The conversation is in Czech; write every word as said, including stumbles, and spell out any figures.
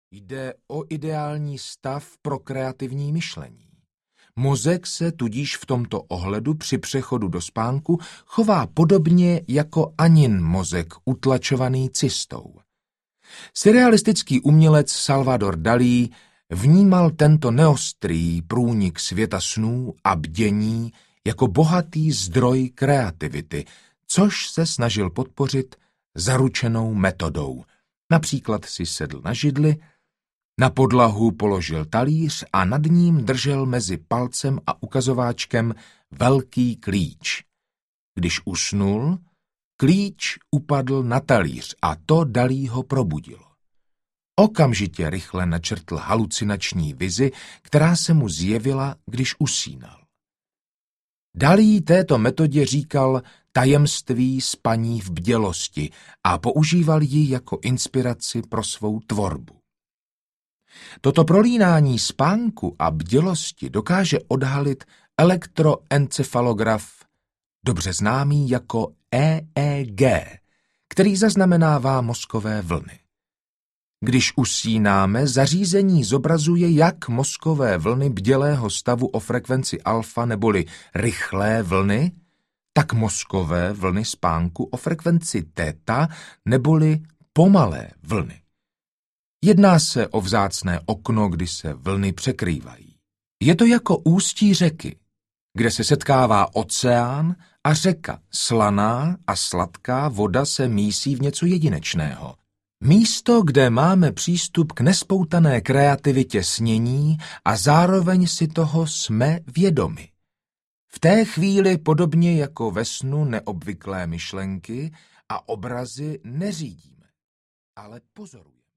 Jde o ideální stav pro kreativní myšlení. Mozek se tudíž v tomto ohledu při přechodu do spánku chová podobně jako Anin mozek utlačovaný cystou. Surrealistický umělec Salvador Dalí vnímal tento neostrý průnik světa snů a bdění jako bohatý zdroj kreativity, což se snažil podpořit zaručenou metodou. Například si sedl na židli, na podlahu položil talíř a nad ním držel mezi palcem a ukazováčkem velký klíč. Když usnul, klíč upadl na talíř a to Dalího probudilo. Okamžitě rychle načrtl halucinační vizi, která se mu zjevila, když usínal. Dalí této metodě říkal tajemství spaní v bdělosti a používal ji jako inspiraci pro svou tvorbu. Toto prolínání spánku a bdělosti dokáže odhalit elektroencefalograf, dobře známý jako E E G, který zaznamenává mozkové vlny. Když usínáme, zařízení zobrazuje jak mozkové vlny bdělého stavu o frekvenci alfa neboli rychlé vlny, tak mozkové vlny spánku o frekvenci theta neboli pomalé vlny. Jedná se o vzácné okno, kdy se vlny překrývají. Je to jako ústí řeky, kde se setkává oceán a řeka. Slaná a sladká voda se mísí v něco jedinečného. Místo, kde máme přístup k nespoutané kreativitě snění a zároveň si toho jsme vědomi. V té chvíli, podobně jako ve snu, neobvyklé myšlenky a obrazy neřídíme, ale pozorujeme.